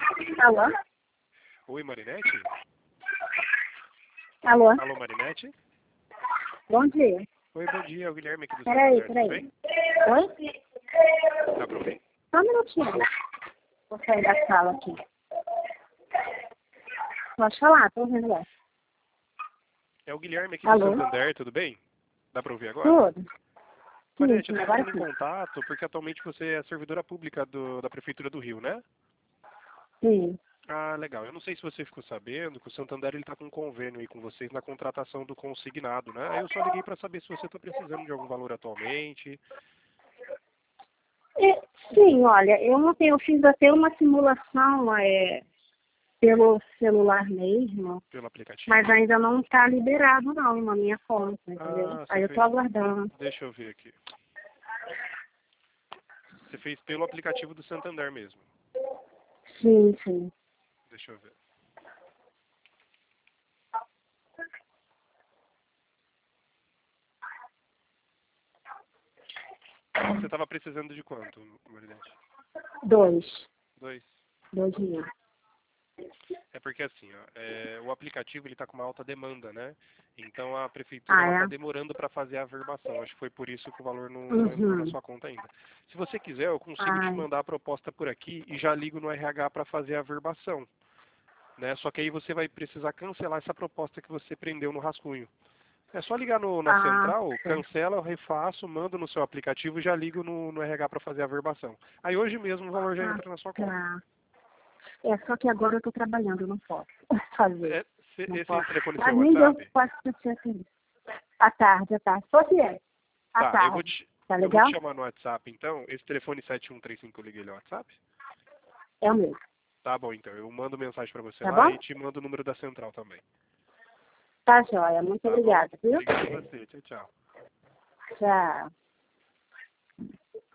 Alô? Oi, Marinete? Alô? Alô, Marinete? Bom dia. Oi, bom dia, é o Guilherme aqui do Peraí, Santander, tudo bem? Oi? Dá pra ouvir? Só um minutinho. Vou sair da sala aqui. Pode falar, tô ouvindo lá. É o Guilherme aqui Alô? do Santander, tudo bem? Dá pra ouvir agora? Tudo? Marinete, eu Sim, tô agora entrando em sim. contato porque atualmente você é servidora pública da Prefeitura do Rio, né? Sim. Ah, legal. Eu não sei se você ficou sabendo que o Santander ele tá com um convênio aí com vocês na contratação do consignado, né? Aí eu só liguei para saber se você está precisando de algum valor atualmente, Sim, olha, eu fiz até uma simulação pelo celular mesmo, pelo aplicativo. mas ainda não está liberado não na minha conta, entendeu? Ah, Aí você eu tô fez. aguardando. Deixa eu ver aqui. Você fez pelo aplicativo do Santander mesmo. Sim, sim. Deixa eu ver. Você estava precisando de quanto, Marinete? 2. Dois. 2.000. É porque assim, ó, o aplicativo ele está com uma alta demanda, né? Então a prefeitura ela Ah, está é? demorando para fazer a averbação. Acho que foi por isso que o valor não entrou na Uhum. sua conta ainda. Se você quiser, eu consigo te Ai. mandar a proposta por aqui e já ligo no RH para fazer a averbação, né? Só que aí você vai precisar cancelar essa proposta que você prendeu no rascunho. É só ligar na Ah, central, tá. cancela, eu refaço, mando no seu aplicativo e já ligo no RH para fazer a averbação. Aí hoje mesmo o valor já Ah, entra na sua conta. tá. É, só que agora eu tô trabalhando, eu não posso fazer. Não Esse posso. telefone Mas seu nem Deus WhatsApp? pode ser assim. À tarde, à tarde. Só que é. À Tá, tarde. Tá eu vou te legal? chamar no WhatsApp então. Esse telefone 7135 eu liguei ele é o WhatsApp? É o mesmo. Tá bom, então. Eu mando mensagem pra você Tá lá bom? e te mando o número da central também. Tá, joia. Muito Tá bom? obrigada, viu? Obrigado a você. Tchau, tchau. Tchau.